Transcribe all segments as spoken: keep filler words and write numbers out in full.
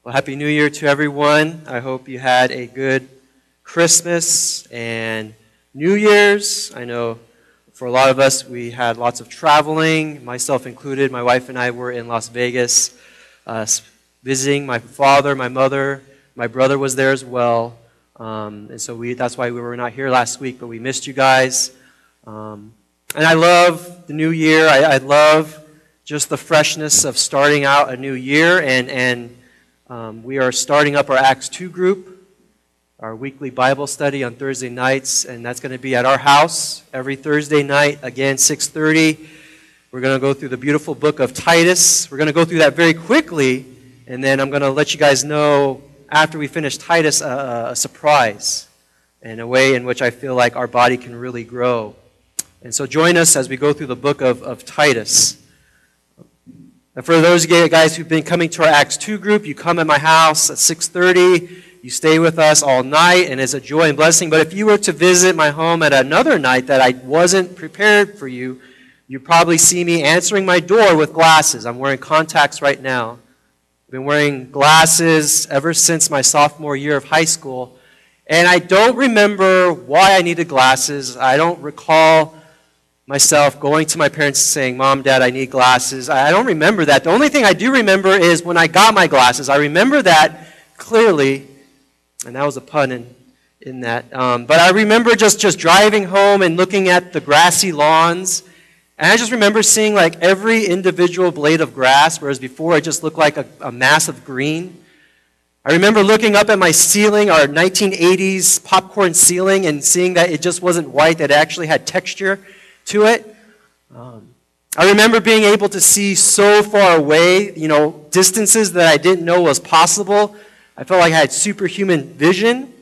Well, Happy New Year to everyone. I hope you had a good Christmas and New Year's. I know for a lot of us, we had lots of traveling, myself included. My wife and I were in Las Vegas uh, visiting my father, my mother. My brother was there as well. Um, and so we that's why we were not here last week, but we missed you guys. Um, and I love the new year. I, I love just the freshness of starting out a new year. And, and um, we are starting up our Acts two group, our weekly Bible study on Thursday nights. And that's going to be at our house every Thursday night, again, six thirty. We're going to go through the beautiful book of Titus. We're going to go through that very quickly. And then I'm going to let you guys know, after we finish Titus, a, a surprise and a way in which I feel like our body can really grow. And so join us as we go through the book of, of Titus. And for those of you guys who've been coming to our Acts two group, you come at my house at six thirty. You stay with us all night, and it's a joy and blessing. But if you were to visit my home at another night that I wasn't prepared for you, you'd probably see me answering my door with glasses. I'm wearing contacts right now. I've been wearing glasses ever since my sophomore year of high school. And I don't remember why I needed glasses. I don't recall myself going to my parents saying, Mom, Dad, I need glasses. I don't remember that. The only thing I do remember is when I got my glasses. I remember that clearly, and that was a pun in, in that. Um, but I remember just, just driving home and looking at the grassy lawns. And I just remember seeing like every individual blade of grass, whereas before it just looked like a, a mass of green. I remember looking up at my ceiling, our nineteen eighties popcorn ceiling, and seeing that it just wasn't white, that it actually had texture to it. Um, I remember being able to see so far away, you know, distances that I didn't know was possible. I felt like I had superhuman vision.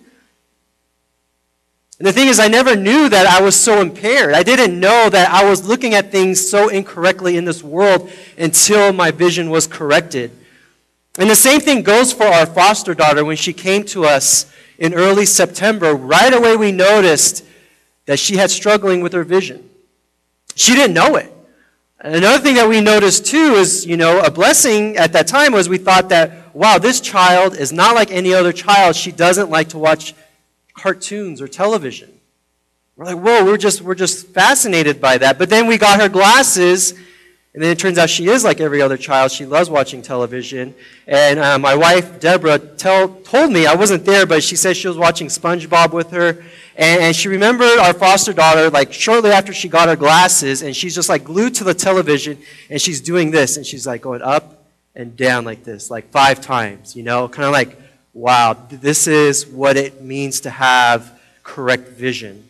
And the thing is, I never knew that I was so impaired. I didn't know that I was looking at things so incorrectly in this world until my vision was corrected. And the same thing goes for our foster daughter. When she came to us in early September, right away we noticed that she had struggling with her vision. She didn't know it. Another thing that we noticed too is, you know, a blessing at that time was we thought that, wow, this child is not like any other child. She doesn't like to watch cartoons or television. We're like, whoa, we're just we're just fascinated by that. But then we got her glasses, and then it turns out she is like every other child. She loves watching television. And uh, my wife, Deborah, tell, told me, I wasn't there, but she said she was watching SpongeBob with her. And, and she remembered our foster daughter, like shortly after she got her glasses, and she's just like glued to the television, and she's doing this, and she's like going up and down like this, like five times, you know, kind of like, wow, this is what it means to have correct vision.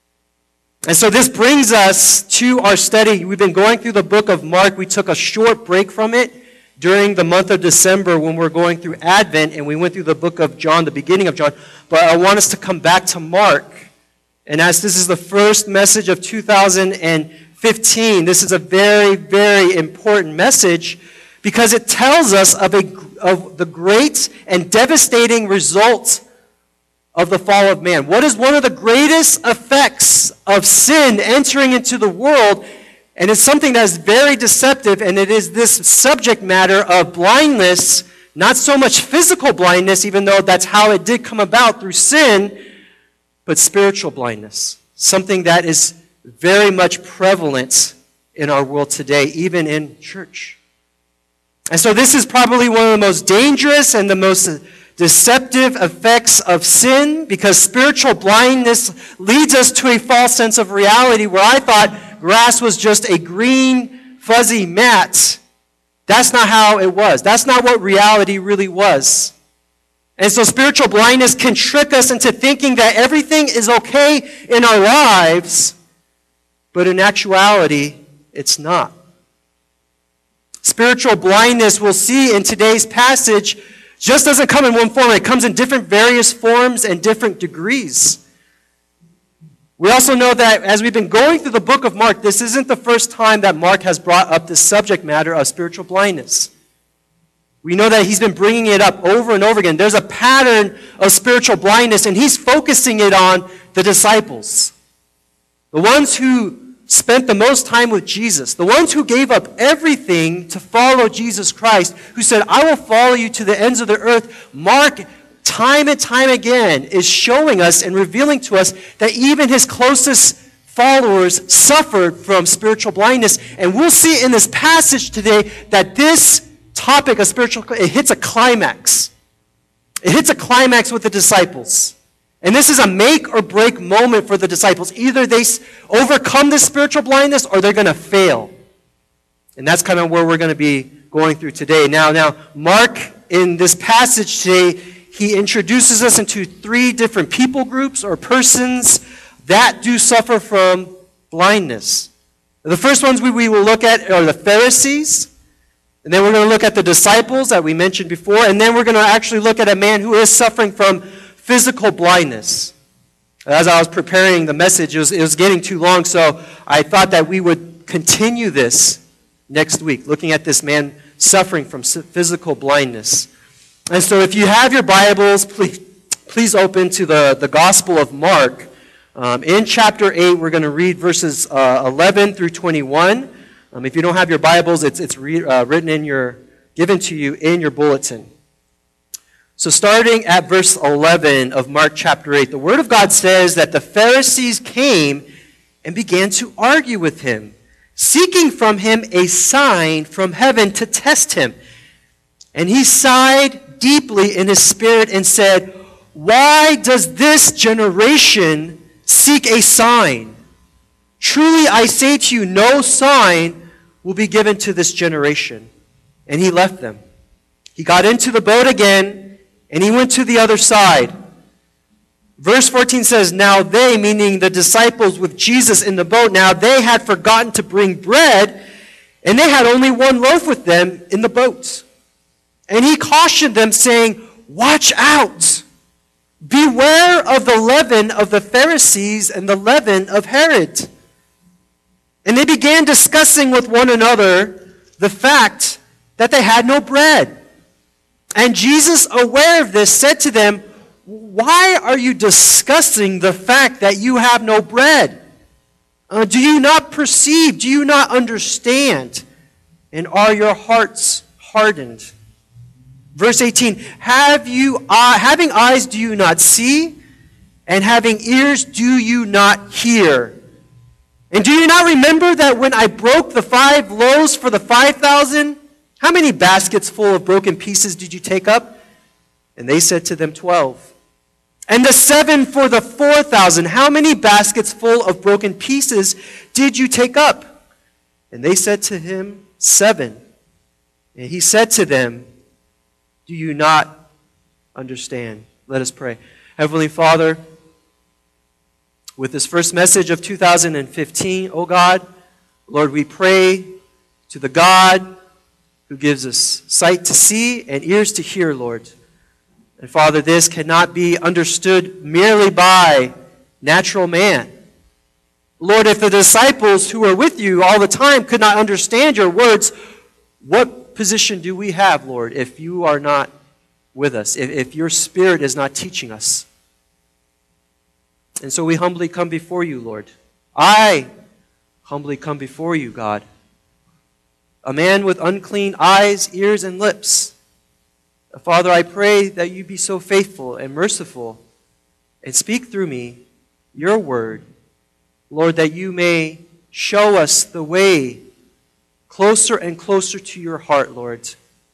And so this brings us to our study. We've been going through the book of Mark. We took a short break from it during the month of December when we're going through Advent, and we went through the book of John, the beginning of John. But I want us to come back to Mark. And as this is the first message of two thousand fifteen, this is a very, very important message because it tells us of, a, of the great and devastating result of the fall of man. What is one of the greatest effects of sin entering into the world? And it's something that is very deceptive, and it is this subject matter of blindness, not so much physical blindness, even though that's how it did come about through sin, but spiritual blindness. Something that is very much prevalent in our world today, even in church. And so this is probably one of the most dangerous and the most deceptive effects of sin, because spiritual blindness leads us to a false sense of reality where I thought grass was just a green, fuzzy mat. That's not how it was. That's not what reality really was. And so spiritual blindness can trick us into thinking that everything is okay in our lives, but in actuality, it's not. Spiritual blindness, we'll see in today's passage, just doesn't come in one form. It comes in different various forms and different degrees. We also know that as we've been going through the book of Mark, this isn't the first time that Mark has brought up this subject matter of spiritual blindness. We know that he's been bringing it up over and over again. There's a pattern of spiritual blindness, and he's focusing it on the disciples. The ones who spent the most time with Jesus, the ones who gave up everything to follow Jesus Christ, who said, I will follow you to the ends of the earth, Mark, time and time again, is showing us and revealing to us that even his closest followers suffered from spiritual blindness. And we'll see in this passage today that this topic of spiritual, it hits a climax. It hits a climax with the disciples. And this is a make or break moment for the disciples. Either they overcome this spiritual blindness or they're going to fail. And that's kind of where we're going to be going through today. Now, now, Mark, in this passage today, he introduces us into three different people groups or persons that do suffer from blindness. The first ones we, we will look at are the Pharisees. And then we're going to look at the disciples that we mentioned before. And then we're going to actually look at a man who is suffering from physical blindness. As I was preparing the message, it was, it was getting too long, so I thought that we would continue this next week, looking at this man suffering from physical blindness. And so if you have your Bibles, please, please open to the, the Gospel of Mark. Um, in chapter eight, we're going to read verses uh, eleven through twenty-one. Um, if you don't have your Bibles, it's, it's re, uh, written in your, given to you in your bulletin. So starting at verse eleven of Mark chapter eight, the Word of God says that the Pharisees came and began to argue with him, seeking from him a sign from heaven to test him. And he sighed deeply in his spirit and said, why does this generation seek a sign? Truly I say to you, no sign will be given to this generation. And he left them. He got into the boat again, and he went to the other side. Verse fourteen says, now they, meaning the disciples with Jesus in the boat, now they had forgotten to bring bread, and they had only one loaf with them in the boat. And he cautioned them, saying, watch out! Beware of the leaven of the Pharisees and the leaven of Herod. And they began discussing with one another the fact that they had no bread. And Jesus, aware of this, said to them, why are you discussing the fact that you have no bread? Uh, do you not perceive? Do you not understand? And are your hearts hardened? Verse eighteen, have you, uh, having eyes do you not see? And having ears do you not hear? And do you not remember that when I broke the five loaves for the five thousand, how many baskets full of broken pieces did you take up? And they said to them, twelve. And the seven for the four thousand, how many baskets full of broken pieces did you take up? And they said to him, seven. And he said to them, do you not understand? Let us pray. Heavenly Father, with this first message of two thousand fifteen, oh God, Lord, we pray to the God who gives us sight to see and ears to hear, Lord. And Father, this cannot be understood merely by natural man. Lord, if the disciples who are with you all the time could not understand your words, what position do we have, Lord, if you are not with us, if, if your Spirit is not teaching us? And so we humbly come before you, Lord. I humbly come before you, God. A man with unclean eyes, ears, and lips. Father, I pray that you be so faithful and merciful and speak through me your word. Lord, that you may show us the way closer and closer to your heart, Lord.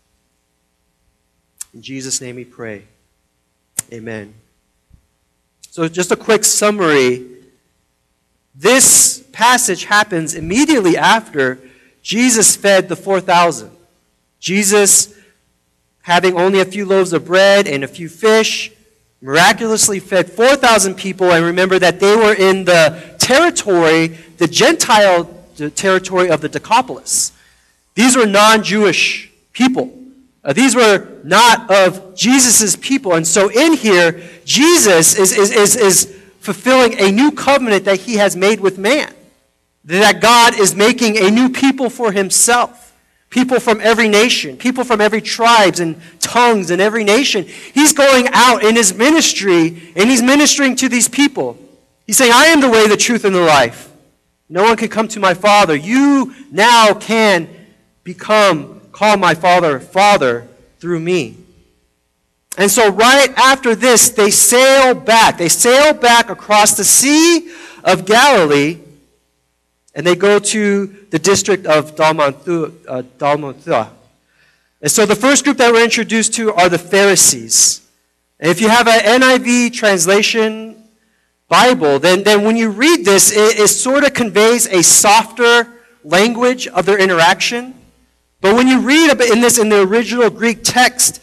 In Jesus' name we pray. Amen. So just a quick summary. This passage happens immediately after Jesus fed the four thousand. Jesus, having only a few loaves of bread and a few fish, miraculously fed four thousand people. And remember that they were in the territory, the Gentile territory of the Decapolis. These were non-Jewish people. Uh, these were not of Jesus' people. And so in here, Jesus is, is, is, is fulfilling a new covenant that he has made with man. That God is making a new people for himself. People from every nation. People from every tribes and tongues and every nation. He's going out in his ministry and he's ministering to these people. He's saying, I am the way, the truth, and the life. No one can come to my Father. You now can become, call my Father, Father through me. And so right after this, they sail back. They sail back across the Sea of Galilee, and they go to the district of Dalmanutha. Uh, Dalmanutha. And so the first group that we're introduced to are the Pharisees. And if you have an N I V translation Bible, then, then when you read this, it, it sort of conveys a softer language of their interaction. But when you read in this in the original Greek text,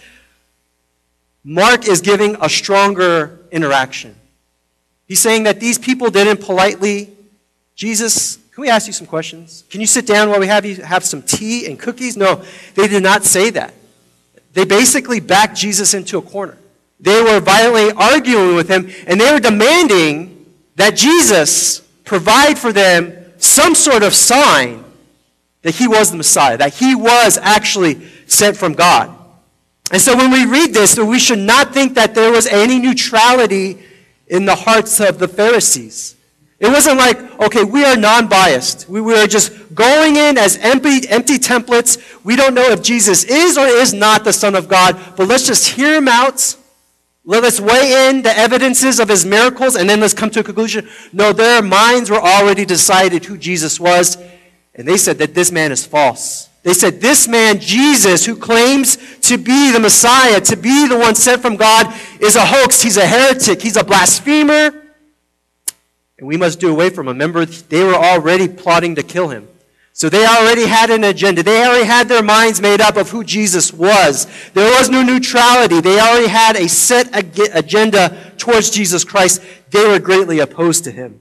Mark is giving a stronger interaction. He's saying that these people didn't politely, Jesus, can we ask you some questions? Can you sit down while we have you have some tea and cookies? No, they did not say that. They basically backed Jesus into a corner. They were violently arguing with him, and they were demanding that Jesus provide for them some sort of sign that he was the Messiah, that he was actually sent from God. And so when we read this, we should not think that there was any neutrality in the hearts of the Pharisees. It wasn't like, okay, we are non-biased. We, we are just going in as empty, empty templates. We don't know if Jesus is or is not the Son of God, but let's just hear him out. Let's weigh in the evidences of his miracles, and then let's come to a conclusion. No, their minds were already decided who Jesus was, and they said that this man is false. They said, this man, Jesus, who claims to be the Messiah, to be the one sent from God, is a hoax. He's a heretic. He's a blasphemer. And we must do away from him. Remember, they were already plotting to kill him. So they already had an agenda. They already had their minds made up of who Jesus was. There was no neutrality. They already had a set agenda towards Jesus Christ. They were greatly opposed to him.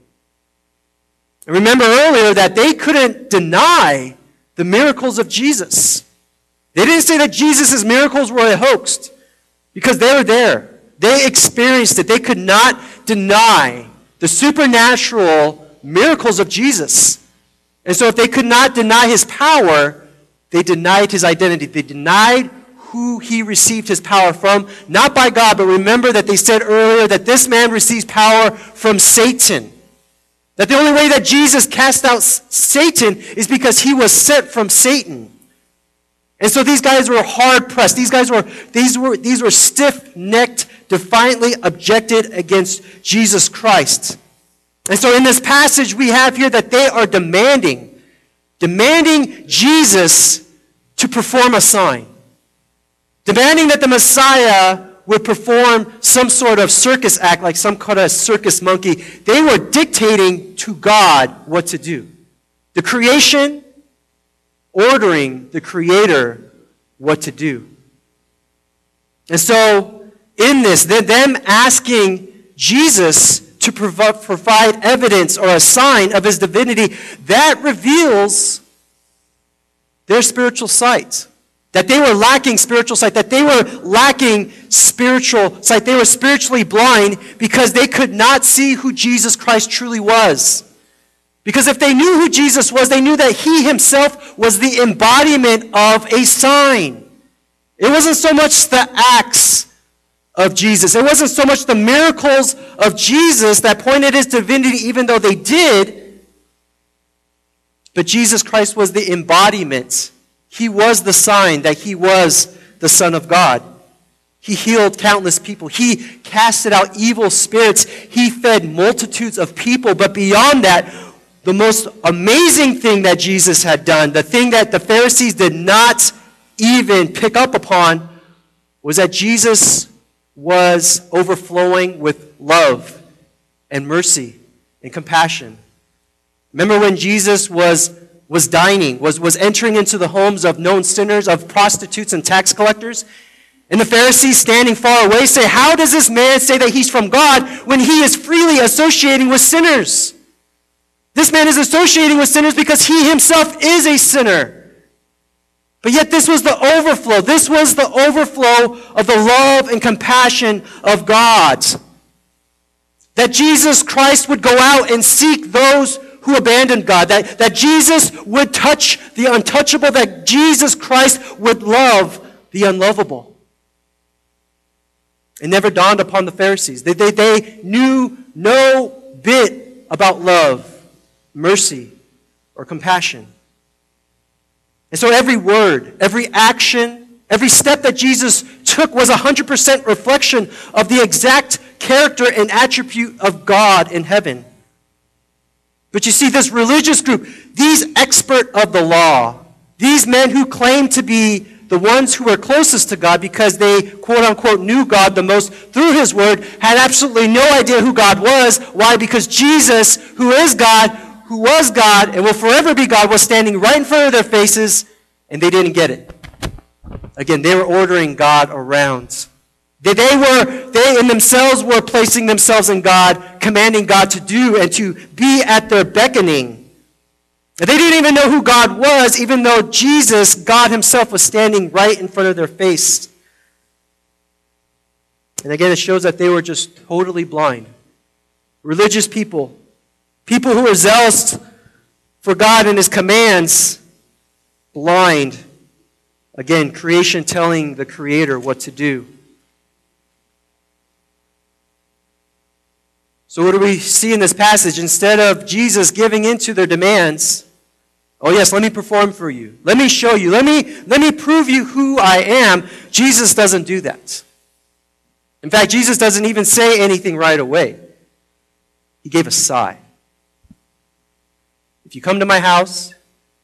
And remember earlier that they couldn't deny the miracles of Jesus. They didn't say that Jesus' miracles were a hoax because they were there. They experienced it. They could not deny the supernatural miracles of Jesus. And so if they could not deny his power, they denied his identity. They denied who he received his power from, not by God, but remember that they said earlier that this man receives power from Satan. That the only way that Jesus cast out Satan is because he was sent from Satan. And so these guys were hard-pressed. These guys were, these were, these were stiff-necked, defiantly objected against Jesus Christ. And so in this passage we have here that they are demanding, demanding Jesus to perform a sign. Demanding that the Messiah would perform some sort of circus act, like some kind of circus monkey. They were dictating to God what to do. The creation ordering the Creator what to do. And so, in this, them asking Jesus to provide evidence or a sign of his divinity, that reveals their spiritual sight. That they were lacking spiritual sight, that they were lacking spiritual sight. They were spiritually blind because they could not see who Jesus Christ truly was. Because if they knew who Jesus was, they knew that he himself was the embodiment of a sign. It wasn't so much the acts of Jesus. It wasn't so much the miracles of Jesus that pointed his divinity, even though they did. But Jesus Christ was the embodiment. He was the sign that he was the Son of God. He healed countless people. He casted out evil spirits. He fed multitudes of people. But beyond that, the most amazing thing that Jesus had done, the thing that the Pharisees did not even pick up upon, was that Jesus was overflowing with love and mercy and compassion. Remember when Jesus was was dining, was, was entering into the homes of known sinners, of prostitutes and tax collectors? And the Pharisees standing far away say, how does this man say that he's from God when he is freely associating with sinners? This man is associating with sinners because he himself is a sinner. But yet this was the overflow. This was the overflow of the love and compassion of God. That Jesus Christ would go out and seek those who abandoned God. That, that Jesus would touch the untouchable. That Jesus Christ would love the unlovable. It never dawned upon the Pharisees. They, they, they knew no bit about love, mercy, or compassion. And so every word, every action, every step that Jesus took was a one hundred percent reflection of the exact character and attribute of God in heaven. But you see, this religious group, these expert of the law, these men who claim to be the ones who were closest to God because they, quote-unquote, knew God the most through his word, had absolutely no idea who God was. Why? Because Jesus, who is God, who was God, and will forever be God, was standing right in front of their faces, and they didn't get it. Again, they were ordering God around. They, they were, they in themselves were placing themselves in God, commanding God to do and to be at their beckoning. They didn't even know who God was, even though Jesus, God himself, was standing right in front of their face. And again, it shows that they were just totally blind. Religious people, people who were zealous for God and his commands, blind. Again, creation telling the Creator what to do. So what do we see in this passage? Instead of Jesus giving in to their demands, oh yes, let me perform for you. Let me show you. Let me, let me prove you who I am. Jesus doesn't do that. In fact, Jesus doesn't even say anything right away. He gave a sigh. If you come to my house,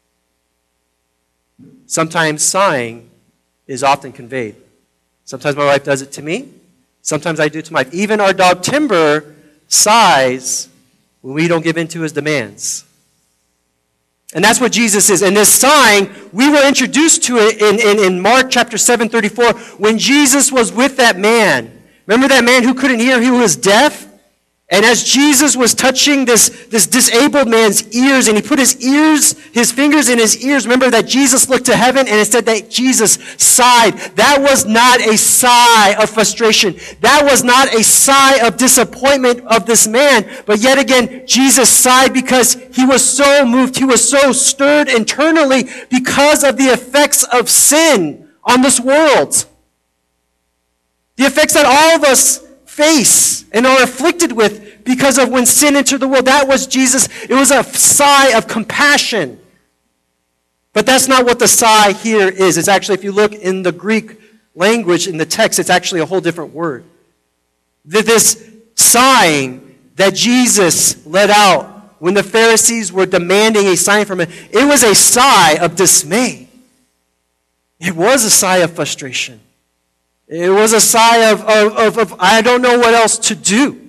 sometimes sighing is often conveyed. Sometimes my wife does it to me. Sometimes I do it to my wife. Even our dog Timber sighs when we don't give in to his demands. And that's what Jesus is. And this sighing, we were introduced to it in, in, in Mark chapter seven thirty-four when Jesus was with that man. Remember that man who couldn't hear, who was deaf? And as Jesus was touching this, this disabled man's ears, and he put his ears, his fingers in his ears, remember that Jesus looked to heaven and it said that Jesus sighed. That was not a sigh of frustration. That was not a sigh of disappointment of this man. But yet again, Jesus sighed because he was so moved, he was so stirred internally because of the effects of sin on this world. The effects that all of us face and are afflicted with because of when sin entered the world. That was Jesus. It was a sigh of compassion. But that's not what the sigh here is. It's actually, if you look in the Greek language, in the text, it's actually a whole different word. This sighing that Jesus let out when the Pharisees were demanding a sign from him, it was a sigh of dismay. It was a sigh of frustration. It was a sigh of, of, of, of, I don't know what else to do.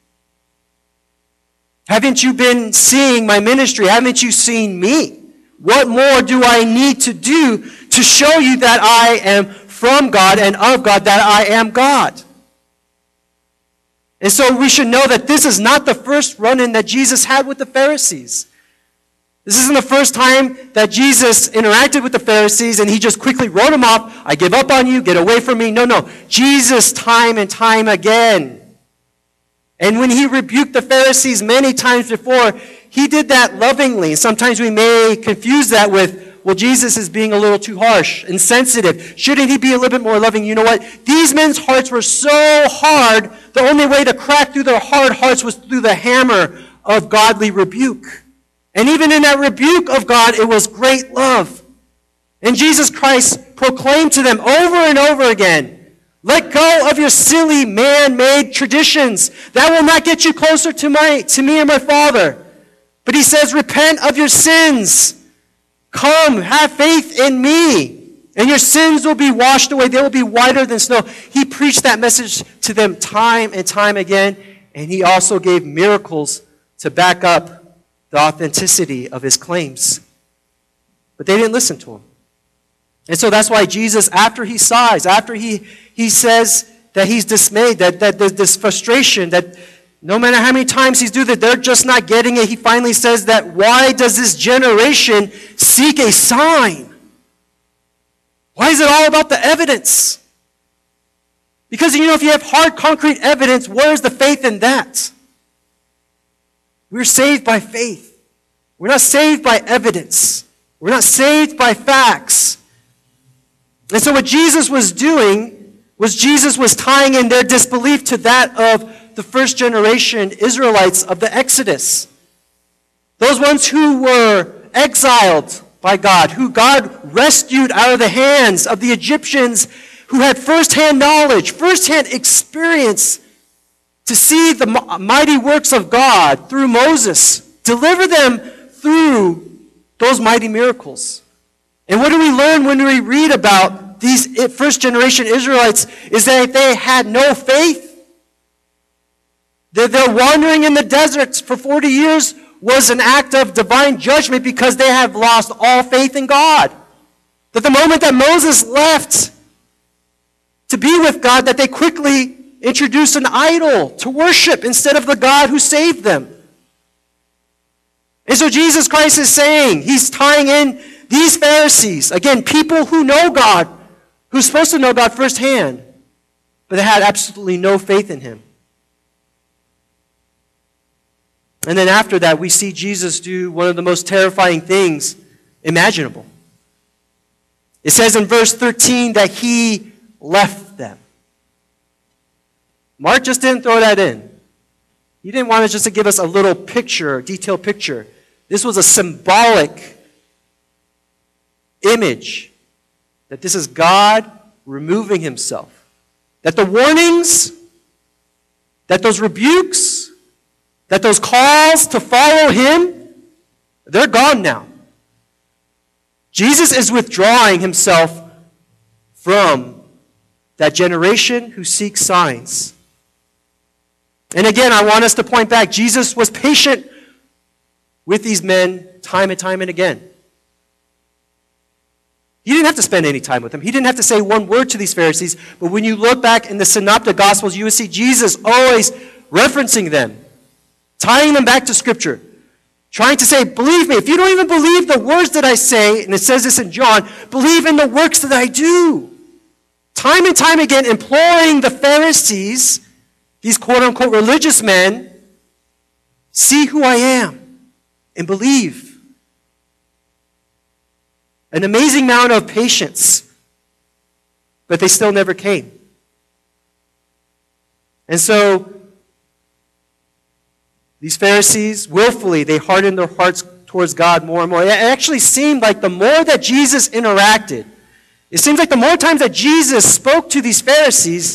Haven't you been seeing my ministry? Haven't you seen me? What more do I need to do to show you that I am from God and of God, that I am God? And so we should know that this is not the first run-in that Jesus had with the Pharisees. This isn't the first time that Jesus interacted with the Pharisees and he just quickly wrote them off. I give up on you, get away from me. No, no. Jesus, time and time again. And when he rebuked the Pharisees many times before, he did that lovingly. Sometimes we may confuse that with, well, Jesus is being a little too harsh, insensitive. Shouldn't he be a little bit more loving? You know what? These men's hearts were so hard, the only way to crack through their hard hearts was through the hammer of godly rebuke. And even in that rebuke of God, it was great love. And Jesus Christ proclaimed to them over and over again, let go of your silly man-made traditions. That will not get you closer to, my, to me and my Father. But he says, repent of your sins. Come, have faith in me. And your sins will be washed away. They will be whiter than snow. He preached that message to them time and time again. And he also gave miracles to back up the authenticity of his claims. But they didn't listen to him. And so that's why Jesus, after he sighs, after he, he says that he's dismayed, that, that there's this frustration, that no matter how many times he's doing that, they're just not getting it, he finally says that, why does this generation seek a sign? Why is it all about the evidence? Because, you know, if you have hard, concrete evidence, where's the faith in that? We're saved by faith. We're not saved by evidence. We're not saved by facts. And so what Jesus was doing was Jesus was tying in their disbelief to that of the first generation Israelites of the Exodus. Those ones who were exiled by God, who God rescued out of the hands of the Egyptians, who had firsthand knowledge, firsthand experience to see the mighty works of God through Moses, deliver them through those mighty miracles. And what do we learn when we read about these first generation Israelites is that they had no faith. That they're wandering in the deserts for forty years was an act of divine judgment because they have lost all faith in God. That the moment that Moses left to be with God, that they quickly introduced an idol to worship instead of the God who saved them. And so Jesus Christ is saying, he's tying in these Pharisees, again, people who know God, who's supposed to know God firsthand, but they had absolutely no faith in him. And then after that, we see Jesus do one of the most terrifying things imaginable. It says in verse thirteen that he left them. Mark just didn't throw that in. He didn't want us just to give us a little picture, a detailed picture. This was a symbolic image that this is God removing himself. That the warnings, that those rebukes, that those calls to follow him, they're gone now. Jesus is withdrawing himself from that generation who seeks signs. And again, I want us to point back, Jesus was patient with these men time and time and again. He didn't have to spend any time with them. He didn't have to say one word to these Pharisees. But when you look back in the Synoptic Gospels, you will see Jesus always referencing them, tying them back to Scripture, trying to say, believe me, if you don't even believe the words that I say, and it says this in John, believe in the works that I do. Time and time again, imploring the Pharisees, these quote-unquote religious men, see who I am and believe. An amazing amount of patience, but they still never came. And so, these Pharisees, willfully, they hardened their hearts towards God more and more. It actually seemed like the more that Jesus interacted, it seems like the more times that Jesus spoke to these Pharisees,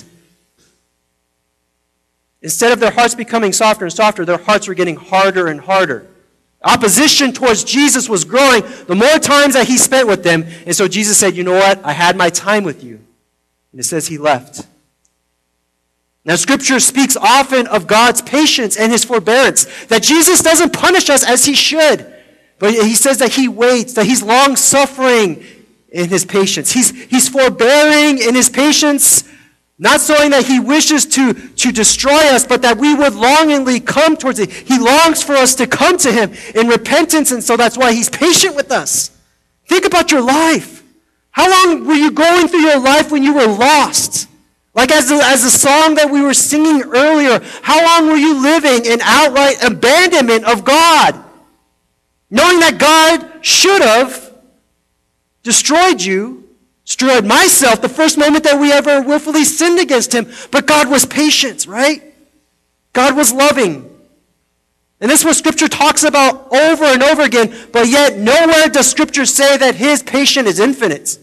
instead of their hearts becoming softer and softer, their hearts were getting harder and harder. Opposition towards Jesus was growing the more times that he spent with them. And so Jesus said, you know what? I had my time with you. And it says he left. Now, Scripture speaks often of God's patience and his forbearance, that Jesus doesn't punish us as he should, but he says that he waits, that he's long-suffering in his patience. He's, he's forbearing in his patience, not showing that he wishes to, to destroy us, but that we would longingly come towards it. He longs for us to come to him in repentance, and so that's why he's patient with us. Think about your life. How long were you going through your life when you were lost? Like as the, as the song that we were singing earlier, how long were you living in outright abandonment of God? Knowing that God should have destroyed you, destroyed myself the first moment that we ever willfully sinned against him. But God was patient, right? God was loving. And this is what Scripture talks about over and over again, but yet nowhere does Scripture say that his patience is infinite.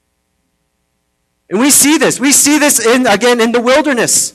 And we see this. We see this, in again, in the wilderness.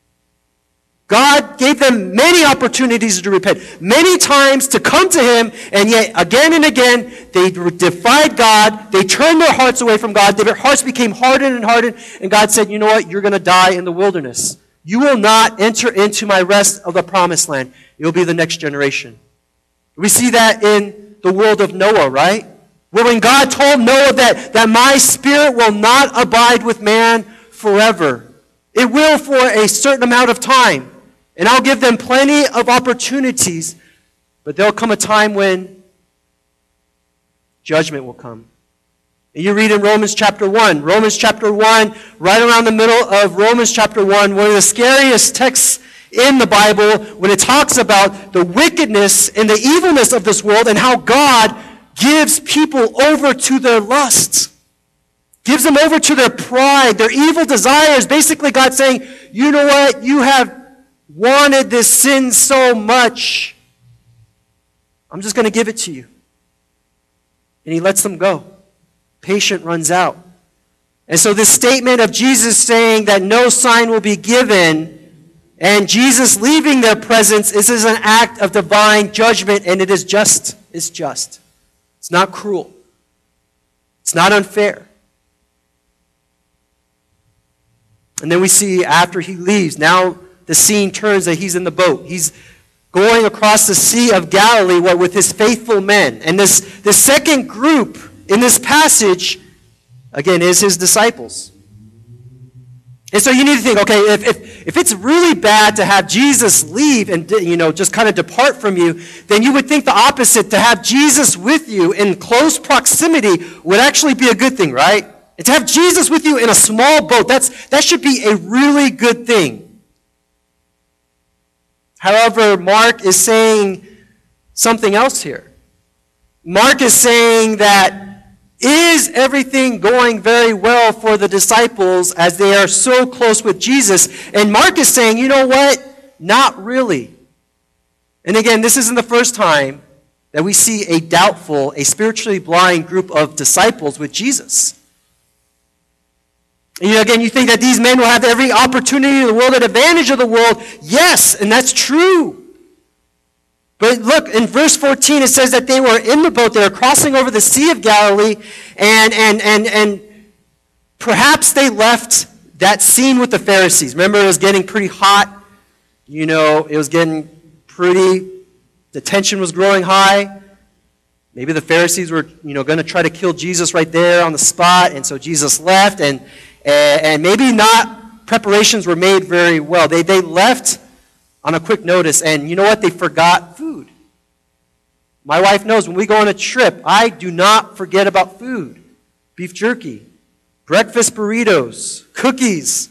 God gave them many opportunities to repent, many times to come to him, and yet again and again they defied God. They turned their hearts away from God. Their hearts became hardened and hardened, and God said, you know what? You're going to die in the wilderness. You will not enter into my rest of the promised land. It will be the next generation. We see that in the world of Noah, right? Where when God told Noah that, that my spirit will not abide with man forever. It will for a certain amount of time. And I'll give them plenty of opportunities, but there'll come a time when judgment will come. And you read in Romans chapter one. Romans chapter one, right around the middle of Romans chapter one, one of the scariest texts in the Bible when it talks about the wickedness and the evilness of this world and how God gives people over to their lusts. Gives them over to their pride, their evil desires. Basically, God saying, you know what? You have wanted this sin so much. I'm just going to give it to you. and he lets them go. Patience runs out. And so this statement of Jesus saying that no sign will be given and Jesus leaving their presence, this is an act of divine judgment, and it is just. It's just. It's not cruel. It's not unfair. And then we see after he leaves, now the scene turns that he's in the boat. He's going across the Sea of Galilee with his faithful men. And this, this second group in this passage, again, is his disciples. And so you need to think, okay, if, if, if it's really bad to have Jesus leave and, you know, just kind of depart from you, then you would think the opposite, to have Jesus with you in close proximity would actually be a good thing, right? And to have Jesus with you in a small boat, that's, that should be a really good thing. However, Mark is saying something else here. Mark is saying that is everything going very well for the disciples as they are so close with Jesus? And Mark is saying, you know what? Not really. And again, this isn't the first time that we see a doubtful, a spiritually blind group of disciples with Jesus. And you know, again, you think that these men will have every opportunity in the world, an advantage of the world. Yes, and that's true. But look, in verse fourteen, it says that they were in the boat. They were crossing over the Sea of Galilee, and, and, and, and perhaps they left that scene with the Pharisees. Remember, it was getting pretty hot. You know, it was getting pretty, the tension was growing high. Maybe the Pharisees were, you know, going to try to kill Jesus right there on the spot, and so Jesus left, and, and maybe not, preparations were made very well. They, they left on a quick notice, and you know what? They forgot food. My wife knows when we go on a trip, I do not forget about food. Beef jerky, breakfast burritos, cookies,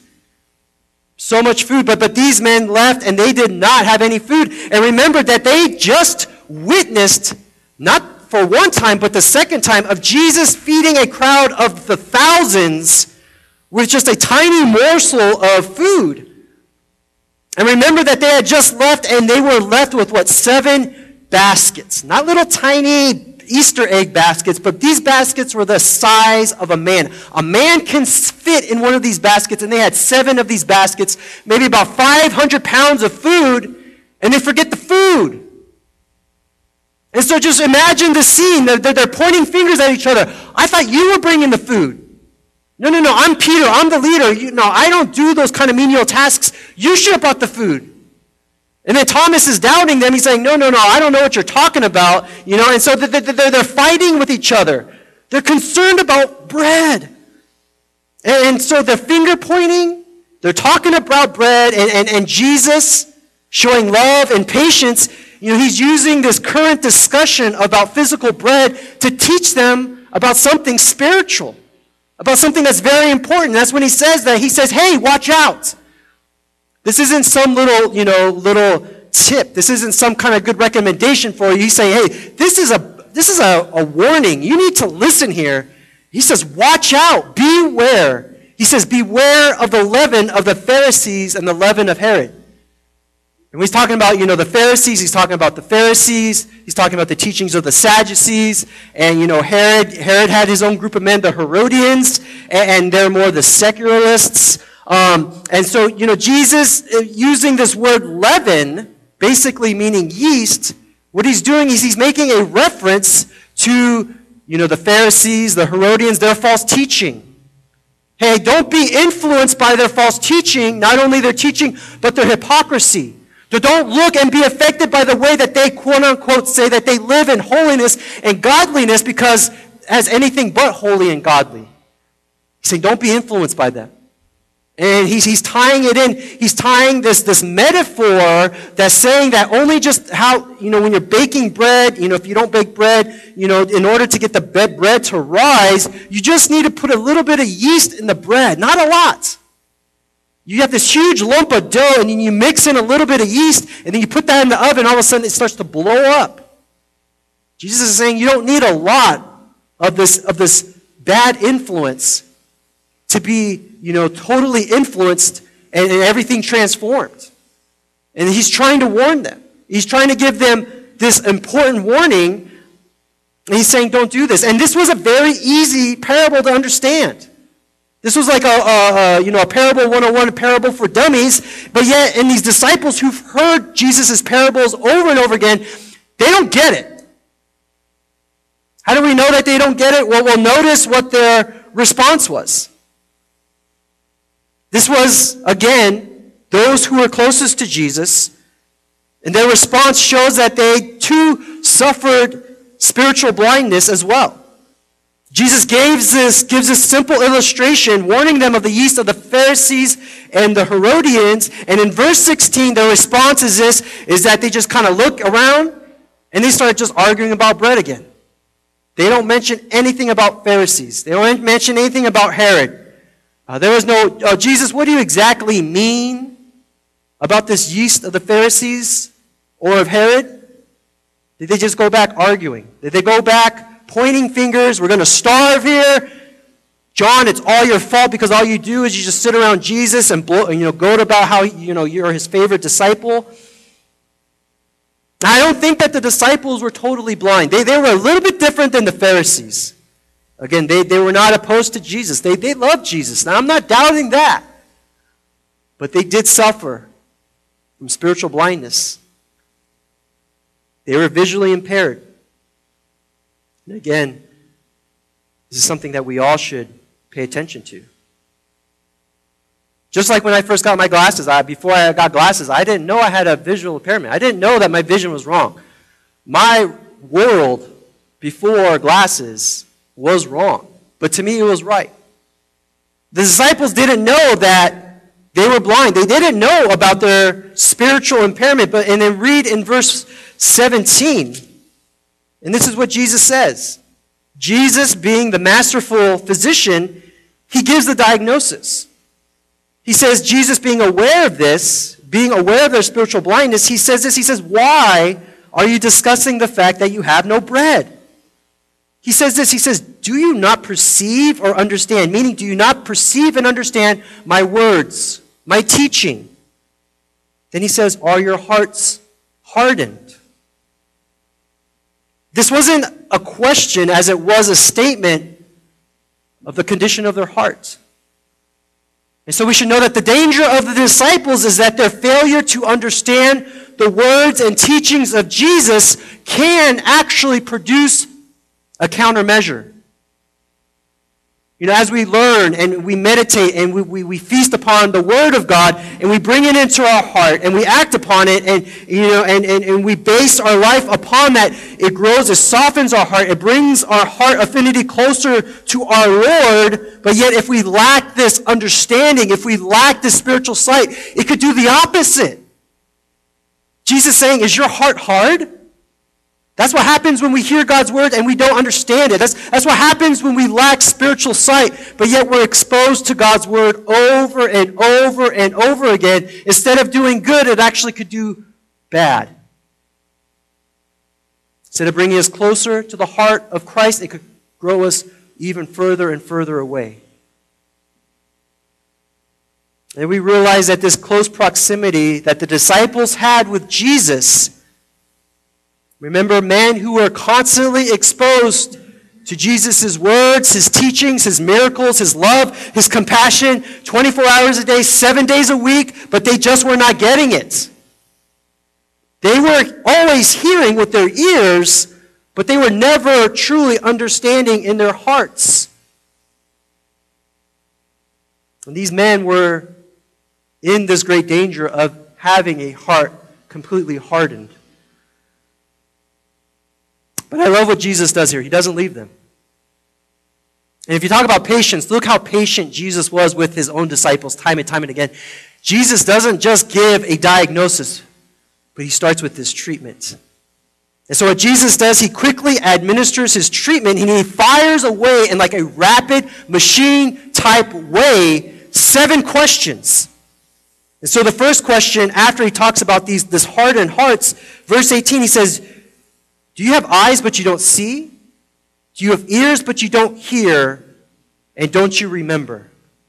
so much food. But, but these men left, and they did not have any food. And remember that they just witnessed, not for one time, but the second time, of Jesus feeding a crowd of the thousands with just a tiny morsel of food. And remember that they had just left, and they were left with, what, seven baskets. Not little tiny Easter egg baskets, but these baskets were the size of a man. A man can fit in one of these baskets, and they had seven of these baskets, maybe about five hundred pounds of food, and they forget the food. And so just imagine the scene. They're, they're pointing fingers at each other. I thought you were bringing the food. No, no, no, I'm Peter. I'm the leader. You, no, I don't do those kind of menial tasks. You should have brought the food. And then Thomas is doubting them. He's saying, no, no, no, I don't know what you're talking about. You know, and so they're, they're fighting with each other. They're concerned about bread. And so they're finger pointing. They're talking about bread. And, and, and Jesus, showing love and patience, you know, he's using this current discussion about physical bread to teach them about something spiritual. About something that's very important. That's when he says that. He says, hey, watch out. This isn't some little, you know, little tip. This isn't some kind of good recommendation for you. He's saying, hey, this is a this is a, a warning. You need to listen here. He says, watch out. Beware. He says, beware of the leaven of the Pharisees and the leaven of Herod. And when he's talking about, you know, the Pharisees, he's talking about the Pharisees. He's talking about the teachings of the Sadducees. And, you know, Herod Herod had his own group of men, the Herodians, and, and they're more the secularists. Um, and so, you know, Jesus, using this word leaven, basically meaning yeast, what he's doing is he's making a reference to, you know, the Pharisees, the Herodians, their false teaching. Hey, don't be influenced by their false teaching, not only their teaching, but their hypocrisy. So don't look and be affected by the way that they, quote unquote, say that they live in holiness and godliness, because as anything but holy and godly. He's saying don't be influenced by them. And he's, he's tying it in. He's tying this, this metaphor that's saying that only just how, you know, when you're baking bread, you know, if you don't bake bread, you know, in order to get the bread to rise, you just need to put a little bit of yeast in the bread. Not a lot. You have this huge lump of dough, and then you mix in a little bit of yeast, and then you put that in the oven, all of a sudden it starts to blow up. Jesus is saying you don't need a lot of this, of this bad influence to be, you know, totally influenced and, and everything transformed. And he's trying to warn them. He's trying to give them this important warning And he's saying, don't do this. And this was a very easy parable to understand. This was like a, a, a you know a parable one oh one, a parable for dummies. But yet, in these disciples who've heard Jesus' parables over and over again, they don't get it. How do we know that they don't get it? Well, we'll notice what their response was. This was, again, those who were closest to Jesus, and their response shows that they too suffered spiritual blindness as well. Jesus gives this, gives this simple illustration, warning them of the yeast of the Pharisees and the Herodians. And in verse sixteen, their response is this, is that they just kind of look around and they start just arguing about bread again. They don't mention anything about Pharisees. They don't mention anything about Herod. Uh, there was no, oh, Jesus, what do you exactly mean about this yeast of the Pharisees or of Herod? Did they just go back arguing? Did they go back pointing fingers? We're going to starve here. John, it's all your fault because all you do is you just sit around Jesus and blow, you know, gloat about how you know you're his favorite disciple. I don't think that the disciples were totally blind. They, they were a little bit different than the Pharisees. Again, they, they were not opposed to Jesus. They, they loved Jesus. Now, I'm not doubting that. But they did suffer from spiritual blindness. They were visually impaired. And again, this is something that we all should pay attention to. Just like when I first got my glasses, I, before I got glasses, I didn't know I had a visual impairment. I didn't know that my vision was wrong. My world before glasses was wrong, but to me it was right. The disciples didn't know that they were blind. They didn't know about their spiritual impairment. But and then read in verse seventeen, and this is what Jesus says. Jesus, being the masterful physician, he gives the diagnosis. He says, Jesus being aware of this, being aware of their spiritual blindness, he says this, he says, why are you discussing the fact that you have no bread? He says this, he says, do you not perceive or understand? Meaning, do you not perceive and understand my words, my teaching? Then he says, are your hearts hardened? This wasn't a question as it was a statement of the condition of their heart. And so we should know that the danger of the disciples is that their failure to understand the words and teachings of Jesus can actually produce a countermeasure. You know, as we learn and we meditate and we, we, we feast upon the Word of God and we bring it into our heart and we act upon it and, you know, and, and, and we base our life upon that, it grows, it softens our heart, it brings our heart affinity closer to our Lord. But yet if we lack this understanding, if we lack this spiritual sight, it could do the opposite. Jesus saying, is your heart hard? That's what happens when we hear God's word and we don't understand it. That's, that's what happens when we lack spiritual sight, but yet we're exposed to God's word over and over and over again. Instead of doing good, it actually could do bad. Instead of bringing us closer to the heart of Christ, it could grow us even further and further away. And we realize that this close proximity that the disciples had with Jesus, remember, men who were constantly exposed to Jesus' words, his teachings, his miracles, his love, his compassion, twenty-four hours a day, seven days a week, but they just were not getting it. They were always hearing with their ears, but they were never truly understanding in their hearts. And these men were in this great danger of having a heart completely hardened. But I love what Jesus does here. He doesn't leave them. And if you talk about patience, look how patient Jesus was with his own disciples time and time and again. Jesus doesn't just give a diagnosis, but he starts with this treatment. And so what Jesus does, he quickly administers his treatment, and he fires away in like a rapid machine type way seven questions. And so the first question, after he talks about these this hardened hearts, verse eighteen, he says, do you have eyes but you don't see? Do you have ears but you don't hear? And don't you remember?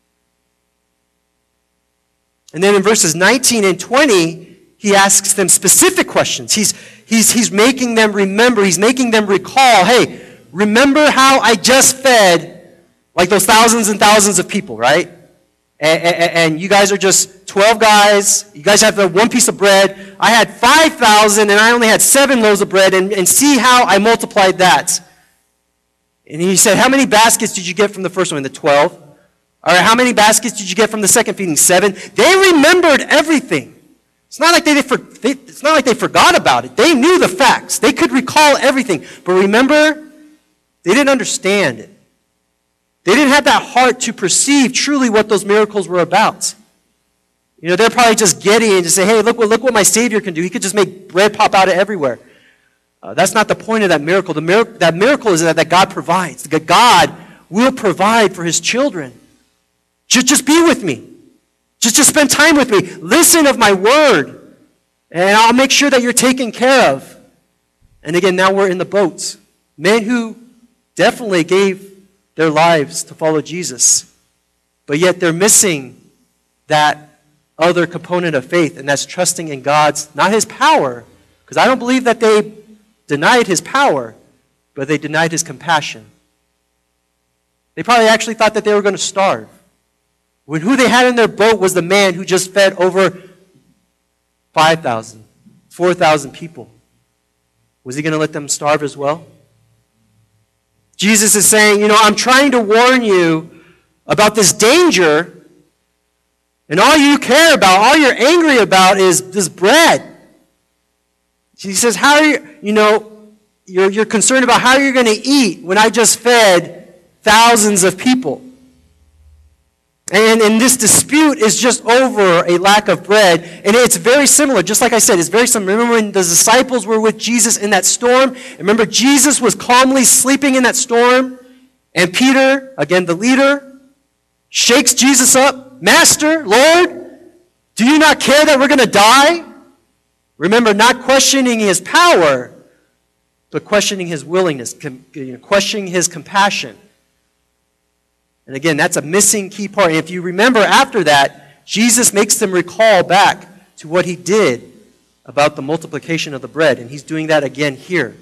And then in verses nineteen and twenty, he asks them specific questions. He's, he's, he's making them remember. He's making them recall, hey, remember how I just fed like those thousands and thousands of people, right? And, and, and you guys are just twelve guys. You guys have the one piece of bread. I had five thousand and I only had seven loaves of bread. And, and see how I multiplied that. And he said, how many baskets did you get from the first one? The twelve. All right, how many baskets did you get from the second feeding? Seven. They remembered everything. It's not like they, they, they, it's not like they forgot about it. They knew the facts. They could recall everything. But remember, they didn't understand it. They didn't have that heart to perceive truly what those miracles were about. You know, they're probably just getting and just say, hey, look what, look what my Savior can do. He could just make bread pop out of everywhere. Uh, that's not the point of that miracle. The mir- that miracle is that, that God provides. That God will provide for his children. Just, just be with me. Just, just spend time with me. Listen of my word. And I'll make sure that you're taken care of. And again, now we're in the boat. Men who definitely gave their lives to follow Jesus. But yet they're missing that other component of faith, and that's trusting in God's, not his power, because I don't believe that they denied his power, but they denied his compassion. They probably actually thought that they were going to starve. When who they had in their boat was the man who just fed over five thousand, four thousand people. Was he going to let them starve as well? Jesus is saying, you know, I'm trying to warn you about this danger, and all you care about, all you're angry about is this bread. He says, how are you, you know, you're, you're concerned about how you're going to eat when I just fed thousands of people. And, and this dispute is just over a lack of bread. And it's very similar, just like I said, it's very similar. Remember when the disciples were with Jesus in that storm? Remember Jesus was calmly sleeping in that storm? And Peter, again the leader, shakes Jesus up. Master, Lord, do you not care that we're going to die? Remember, not questioning his power, but questioning his willingness, questioning his compassion. And again, that's a missing key part. And if you remember after that, Jesus makes them recall back to what he did about the multiplication of the bread. And he's doing that again here.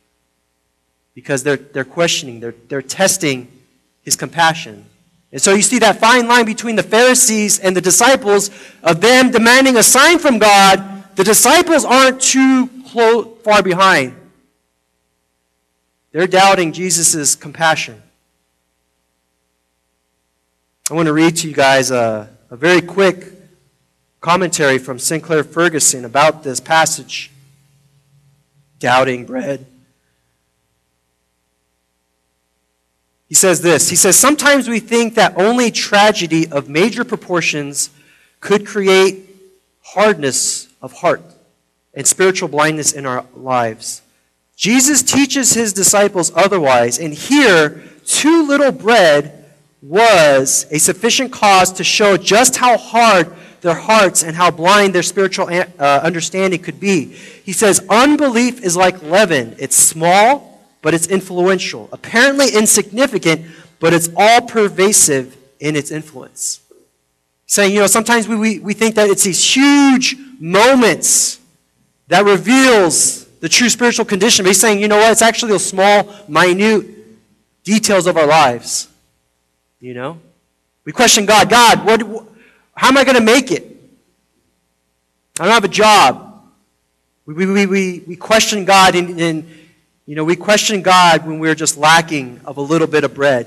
Because they're, they're questioning, they're, they're testing his compassion. And so you see that fine line between the Pharisees and the disciples of them demanding a sign from God. The disciples aren't too close, far behind. They're doubting Jesus' compassion. I want to read to you guys a, a very quick commentary from Sinclair Ferguson about this passage, doubting bread. He says this, he says, sometimes we think that only tragedy of major proportions could create hardness of heart and spiritual blindness in our lives. Jesus teaches his disciples otherwise, and here, too little bread was a sufficient cause to show just how hard their hearts and how blind their spiritual uh, understanding could be. He says, unbelief is like leaven. It's small, but it's influential. Apparently insignificant, but it's all pervasive in its influence. Saying, you know, sometimes we, we, we think that it's these huge moments that reveals the true spiritual condition. But he's saying, you know what, it's actually those small, minute details of our lives. You know? We question God. God, what, how am I going to make it? I don't have a job. We, we, we, we question God, and, and you know, we question God when we're just lacking of a little bit of bread.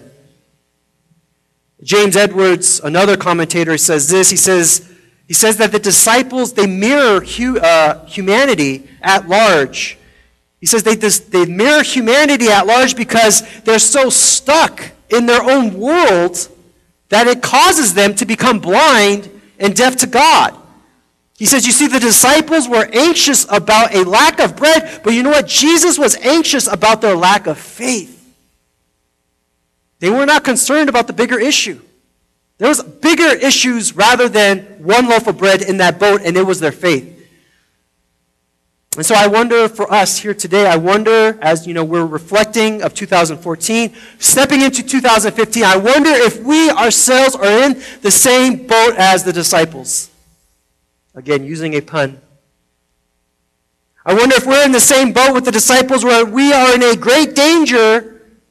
James Edwards, another commentator, says this. He says, he says that the disciples, they mirror hu, uh, humanity at large. He says they, this, they mirror humanity at large because they're so stuck in their own world that it causes them to become blind and deaf to God. He says, you see, the disciples were anxious about a lack of bread, but you know what? Jesus was anxious about their lack of faith. They were not concerned about the bigger issue. There was bigger issues rather than one loaf of bread in that boat, and it was their faith. And so I wonder for us here today, I wonder as, you know, we're reflecting of two thousand fourteen, stepping into two thousand fifteen, I wonder if we ourselves are in the same boat as the disciples. Again, using a pun. I wonder if we're in the same boat with the disciples where we are in a great danger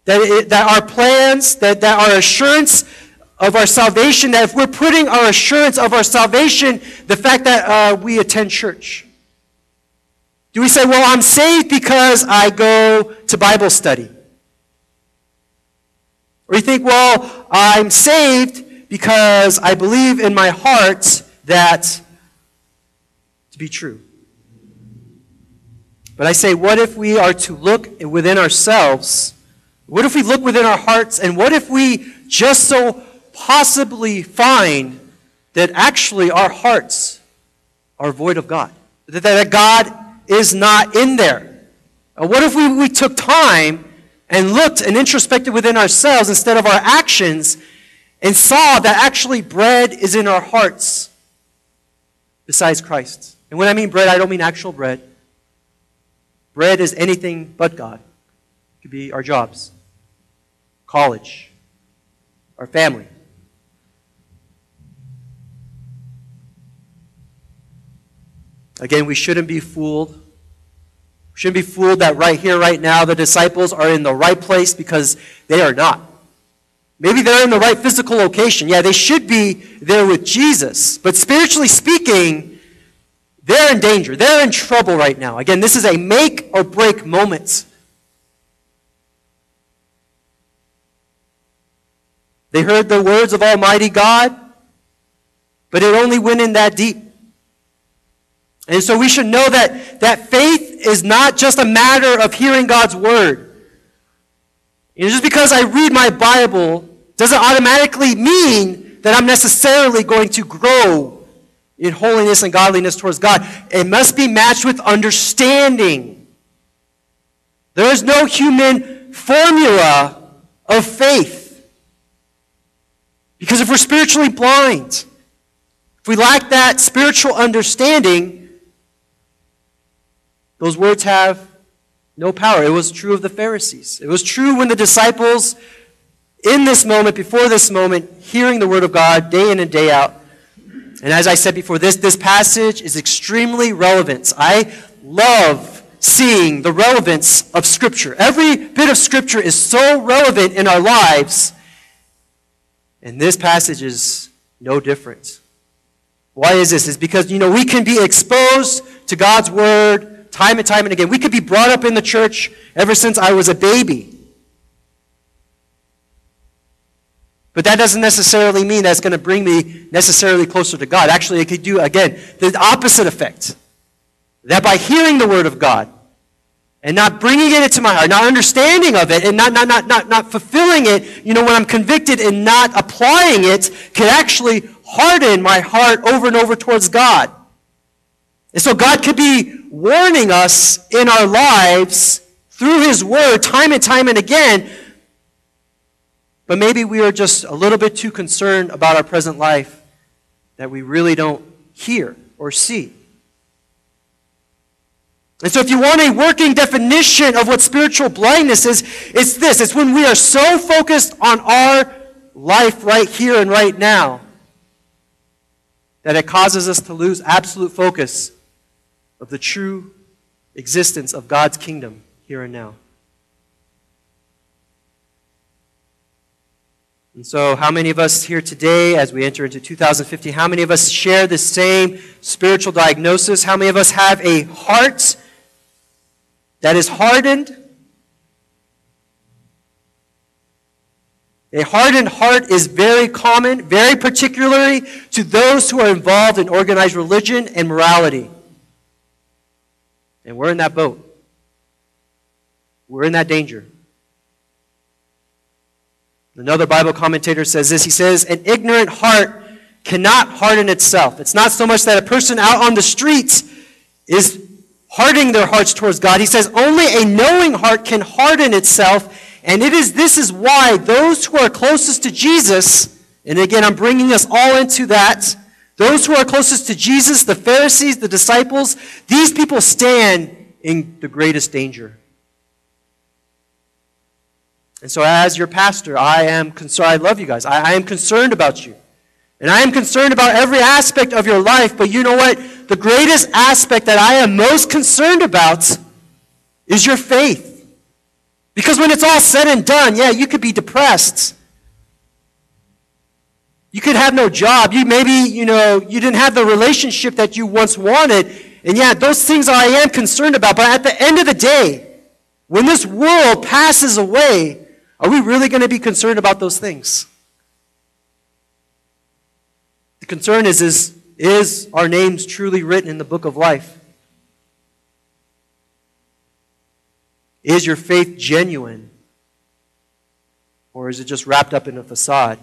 That, it, that our plans, that, that our assurance of our salvation, that if we're putting our assurance of our salvation, the fact that uh, we attend church. Do we say, well, I'm saved because I go to Bible study? Or you think, well, I'm saved because I believe in my heart that to be true. But I say, what if we are to look within ourselves? What if we look within our hearts, and what if we just so possibly find that actually our hearts are void of God? That, that God is not in there? Or what if we, we took time and looked and introspected within ourselves instead of our actions and saw that actually bread is in our hearts besides Christ? And when I mean bread, I don't mean actual bread. Bread is anything but God. It could be our jobs, college, our family. Again, we shouldn't be fooled. We shouldn't be fooled that right here, right now, the disciples are in the right place, because they are not. Maybe they're in the right physical location. Yeah, they should be there with Jesus. But spiritually speaking, they're in danger. They're in trouble right now. Again, this is a make or break moment. They heard the words of Almighty God, but it only went in that deep. And so we should know that, that faith is not just a matter of hearing God's word. You know, just because I read my Bible doesn't automatically mean that I'm necessarily going to grow in holiness and godliness towards God. It must be matched with understanding. There is no human formula of faith. Because if we're spiritually blind, if we lack that spiritual understanding, those words have no power. It was true of the Pharisees. It was true when the disciples, in this moment, before this moment, hearing the word of God day in and day out. And as I said before, this, this passage is extremely relevant. I love seeing the relevance of Scripture. Every bit of Scripture is so relevant in our lives, and this passage is no different. Why is this? It's because, you know, we can be exposed to God's word time and time and again. We could be brought up in the church ever since I was a baby. But that doesn't necessarily mean that's going to bring me necessarily closer to God. Actually, it could do, again, the opposite effect. That by hearing the word of God and not bringing it into my heart, not understanding of it, and not, not, not, not, not fulfilling it, you know, when I'm convicted and not applying it, can actually harden my heart over and over towards God. And so God could be warning us in our lives through His word time and time and again, but maybe we are just a little bit too concerned about our present life that we really don't hear or see. And so if you want a working definition of what spiritual blindness is, it's this. It's when we are so focused on our life right here and right now that it causes us to lose absolute focus of the true existence of God's kingdom here and now. And so how many of us here today, as we enter into two thousand fifteen, how many of us share the same spiritual diagnosis? How many of us have a heart that is hardened? A hardened heart is very common, very particularly to those who are involved in organized religion and morality. And we're in that boat. We're in that danger. Another Bible commentator says this. He says, an ignorant heart cannot harden itself. It's not so much that a person out on the streets is hardening their hearts towards God. He says only a knowing heart can harden itself. And it is this is why those who are closest to Jesus, and again I'm bringing us all into that, those who are closest to Jesus, the Pharisees, the disciples, these people stand in the greatest danger. And so as your pastor, I am concerned. I love you guys. I, I am concerned about you. And I am concerned about every aspect of your life. But you know what? The greatest aspect that I am most concerned about is your faith. Because when it's all said and done, yeah, you could be depressed. You could have no job. You maybe, you know, you didn't have the relationship that you once wanted. And yeah, those things I am concerned about. But at the end of the day, when this world passes away, are we really going to be concerned about those things? The concern is, is, is our names truly written in the book of life? Is your faith genuine? Or is it just wrapped up in a facade?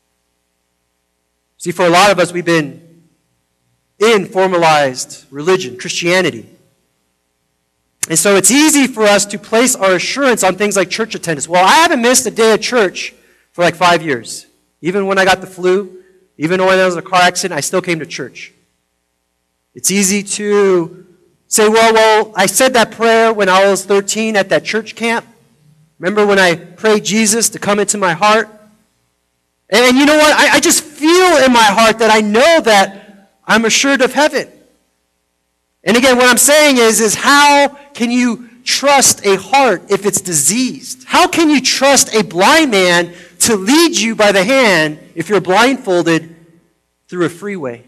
See, for a lot of us, we've been in formalized religion, Christianity. And so it's easy for us to place our assurance on things like church attendance. Well, I haven't missed a day of church for like five years. Even when I got the flu, even when there was a car accident, I still came to church. It's easy to say, well, well, I said that prayer when I was thirteen at that church camp. Remember when I prayed Jesus to come into my heart? And you know what? I, I just feel in my heart that I know that I'm assured of heaven. And again, what I'm saying is, is how can you trust a heart if it's diseased? How can you trust a blind man to lead you by the hand if you're blindfolded through a freeway?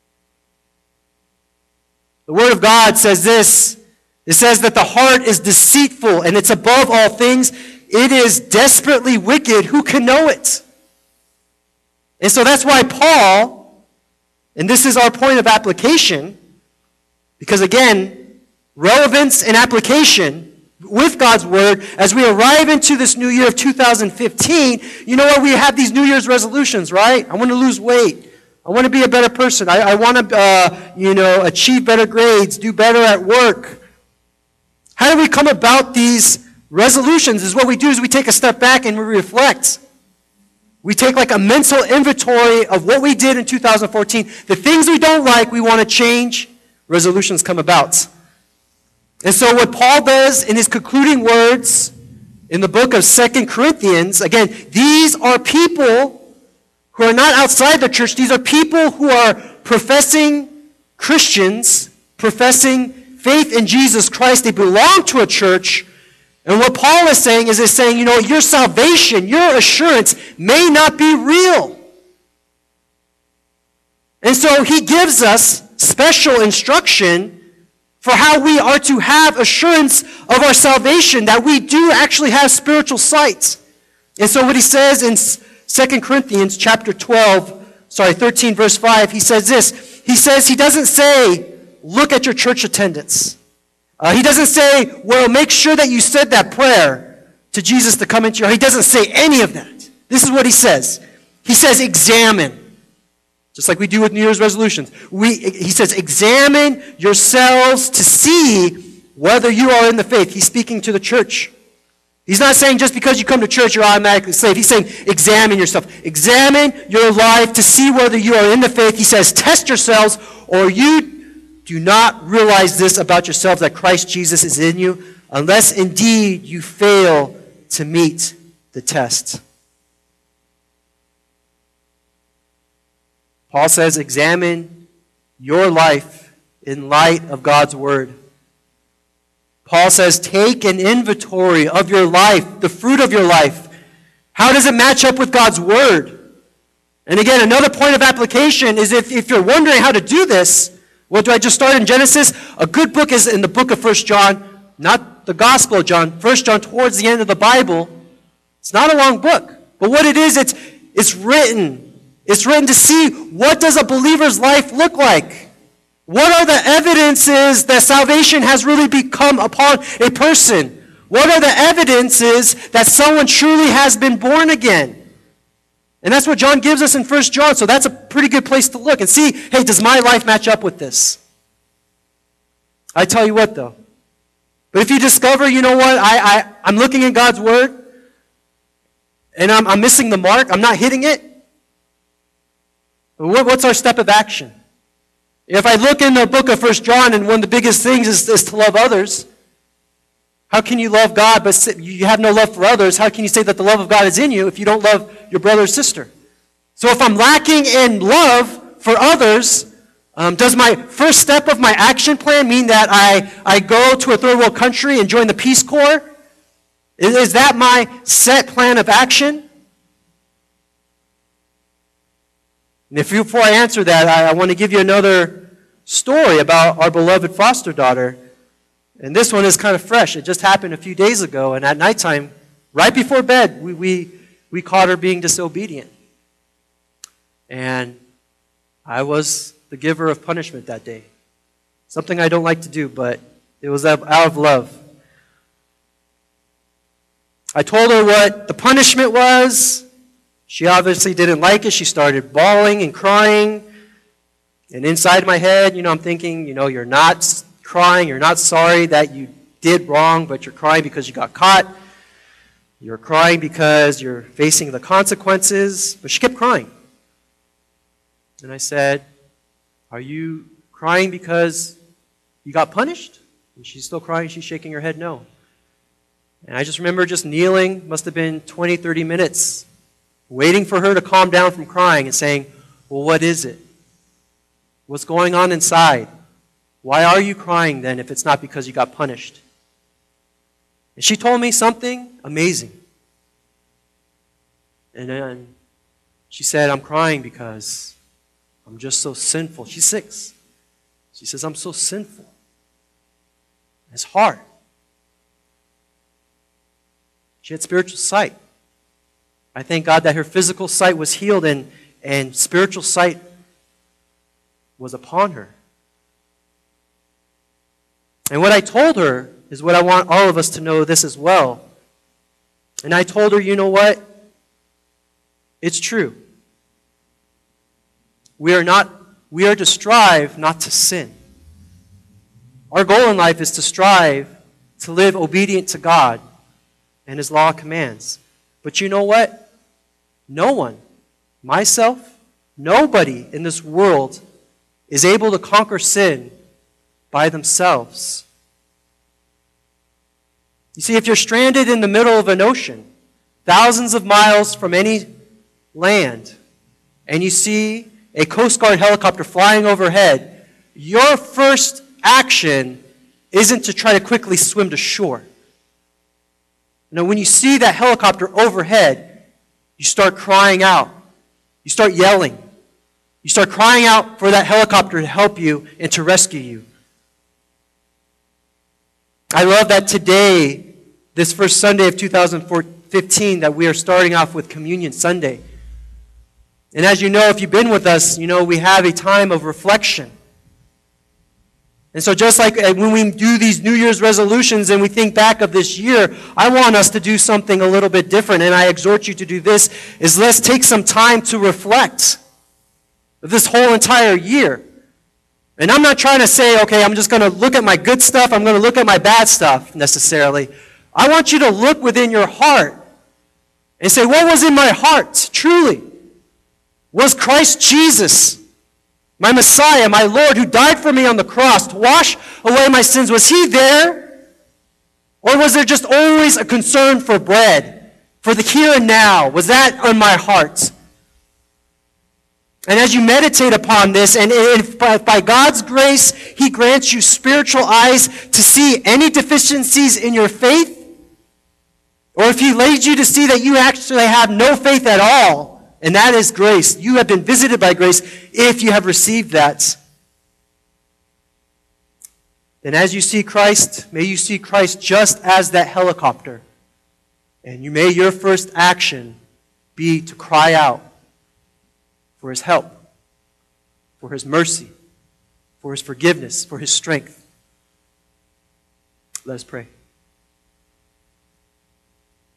The Word of God says this. It says that the heart is deceitful and it's above all things. It is desperately wicked. Who can know it? And so that's why Paul, and this is our point of application, because again, relevance and application with God's Word, as we arrive into this new year of two thousand fifteen, you know what? We have these New Year's resolutions, right? I want to lose weight. I want to be a better person. I, I want to, uh, you know, achieve better grades, do better at work. How do we come about these resolutions? Is what we do is we take a step back and we reflect. We take like a mental inventory of what we did in two thousand fourteen. The things we don't like, we want to change. Resolutions come about. And so what Paul does in his concluding words in the book of Second Corinthians, again, these are people who are not outside the church. These are people who are professing Christians, professing faith in Jesus Christ. They belong to a church. And what Paul is saying is, is saying, you know, your salvation, your assurance may not be real. And so he gives us special instruction for how we are to have assurance of our salvation, that we do actually have spiritual sight. And so what he says in Second Corinthians chapter twelve, sorry, thirteen verse five, he says this. He says, he doesn't say, look at your church attendance. Uh, he doesn't say, well, make sure that you said that prayer to Jesus to come into your heart. He doesn't say any of that. This is what he says. He says, examine. Just like we do with New Year's resolutions. We, he says, examine yourselves to see whether you are in the faith. He's speaking to the church. He's not saying just because you come to church, you're automatically saved. He's saying, examine yourself. Examine your life to see whether you are in the faith. He says, test yourselves, or you do not realize this about yourselves, that Christ Jesus is in you, unless indeed you fail to meet the test. Paul says, examine your life in light of God's Word. Paul says, take an inventory of your life, the fruit of your life. How does it match up with God's Word? And again, another point of application is if, if you're wondering how to do this, what do I just start in Genesis? A good book is in the book of First John, not the Gospel of John. First John, towards the end of the Bible. It's not a long book. But what it is, it's, it's written. It's written to see, what does a believer's life look like? What are the evidences that salvation has really become upon a person? What are the evidences that someone truly has been born again? And that's what John gives us in First John, so that's a pretty good place to look and see, hey, does my life match up with this? I tell you what, though. But if you discover, you know what, I, I, I'm looking in God's Word, and I'm, I'm missing the mark, I'm not hitting it, what, what's our step of action? If I look in the book of First John, and one of the biggest things is, is to love others, how can you love God but you have no love for others? How can you say that the love of God is in you if you don't love your brother or sister? So if I'm lacking in love for others, um, does my first step of my action plan mean that I, I go to a third world country and join the Peace Corps? Is, is that my set plan of action? And if you, before I answer that, I, I want to give you another story about our beloved foster daughter. And this one is kind of fresh. It just happened a few days ago. And at nighttime, right before bed, we, we, we caught her being disobedient. And I was the giver of punishment that day. Something I don't like to do, but it was out of love. I told her what the punishment was. She obviously didn't like it. She started bawling and crying. And inside my head, you know, I'm thinking, you know, you're not crying. You're not sorry that you did wrong, but you're crying because you got caught. You're crying because you're facing the consequences. But she kept crying. And I said, are you crying because you got punished? And she's still crying. She's shaking her head no. And I just remember just kneeling, must have been twenty, thirty minutes, waiting for her to calm down from crying and saying, well, what is it? What's going on inside? Why are you crying then if it's not because you got punished? And she told me something amazing. And then she said, I'm crying because I'm just so sinful. She's six. She says, I'm so sinful. It's hard. She had spiritual sight. I thank God that her physical sight was healed and, and spiritual sight was upon her. And what I told her is what I want all of us to know this as well. And I told her, you know what? It's true. We are not, we are to strive not to sin. Our goal in life is to strive to live obedient to God and His law commands. But you know what? No one, myself, nobody in this world is able to conquer sin by themselves. You see, if you're stranded in the middle of an ocean, thousands of miles from any land, and you see a Coast Guard helicopter flying overhead, your first action isn't to try to quickly swim to shore. Now, when you see that helicopter overhead, you start crying out. You start yelling. You start crying out for that helicopter to help you and to rescue you. I love that today, this first Sunday of two thousand fifteen, that we are starting off with Communion Sunday. And as you know, if you've been with us, you know we have a time of reflection. And so just like when we do these New Year's resolutions and we think back of this year, I want us to do something a little bit different. And I exhort you to do this, is let's take some time to reflect this whole entire year. And I'm not trying to say, okay, I'm just going to look at my good stuff, I'm going to look at my bad stuff necessarily. I want you to look within your heart and say, what was in my heart, truly? Was Christ Jesus, my Messiah, my Lord, who died for me on the cross to wash away my sins, was He there? Or was there just always a concern for bread, for the here and now? Was that on my heart? And as you meditate upon this, and if by God's grace He grants you spiritual eyes to see any deficiencies in your faith, or if He leads you to see that you actually have no faith at all, and that is grace. You have been visited by grace if you have received that. Then as you see Christ, may you see Christ just as that helicopter. And you may your first action be to cry out for His help, for His mercy, for His forgiveness, for His strength. Let us pray.